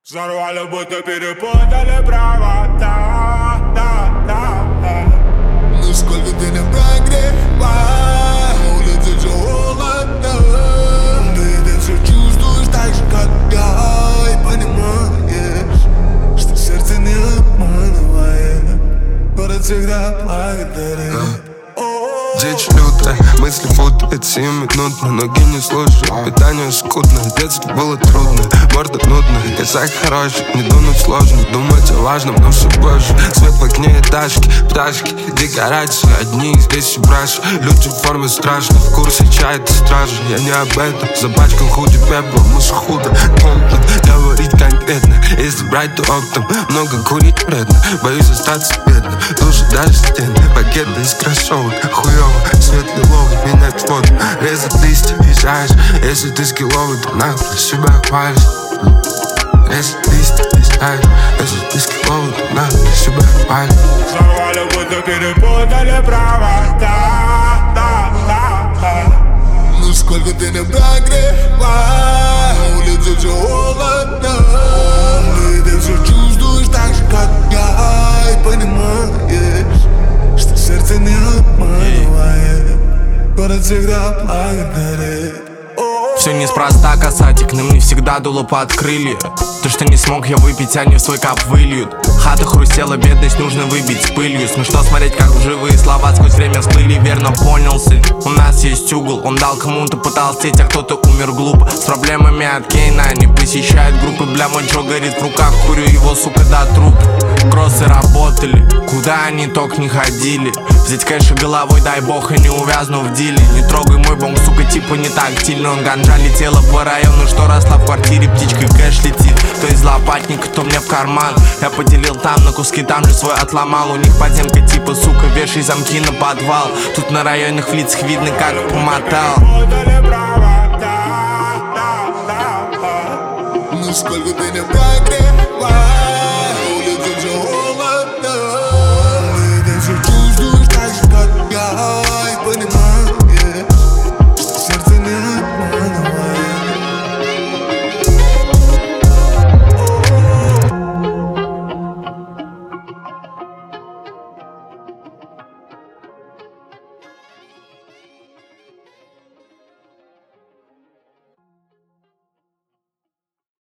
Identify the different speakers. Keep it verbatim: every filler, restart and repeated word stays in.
Speaker 1: Взорвали, будто перепутали провода, да, да, да.
Speaker 2: Ну сколько ты не прогревай, на улице все холодно. Ты это все чувствуешь так же, как я. И понимаешь, что сердце не обманывает. Город всегда благодарит.
Speaker 3: Дичь лютая, мысли путают сиюминутно. Ноги не слушают, питание скудное. Детство было трудное, морда нудная. Язык хороший, не думать сложно. Думать о важном, но все позже. Свет в окне, этажки, пташки, декорации. Одни здесь все браши, люди в форме страшны. В курсе чая это стражи, я не об этом. Запачкал худи пеплом, мы же худо помнят. Говорить конкретно, если брать то оптом. Много курить вредно, боюсь остаться бедным. Души даже стены, пакеты из кроссовок. Хуёво, свет лиловый, менять фото. Резать листья, езжаешь. Если ты скилловый, то нахуй себя хвалишь. Резать листья, езжаешь. Если ты скилловый, то нахуй себя хвалишь.
Speaker 1: Взорвали, будто перепутали провода, да, да, да.
Speaker 2: Ну сколько ты не прогревай, на улице все холодно. Ты все чувствуешь так же, как я. И понимаешь, что сердце не обманывает. Город всегда благодарит.
Speaker 4: Все неспроста, касатик, нам не всегда дуло под крылья. То, что не смог я выпить, они в свой кап выльют. Хата хрустела, бедность нужно выбить с пылью. Смешно смотреть, как живые слова сквозь время всплыли. Верно понял, сын, у нас есть угол. Он дал кому-то потолстеть, а кто-то умер глупо. С проблемами от Кейна они посещают группы. Бля, мой Джо горит в руках, курю его, сука, до труп. Кроссы работали, куда они только не ходили. Взять кэша головой, дай бог, и не увязну в диле. Не трогай мой бомб, сука, типа не тактильно. Он ганджа летела по району, что росла в квартире. Птичкой кэш летит, то из лопатника, то мне в карман. Я поделил там на куски, там же свой отломал. У них подземка типа, сука, вешай замки на подвал. Тут на районных лицах видно, как помотал.
Speaker 2: Ну сколько ты не прогревай,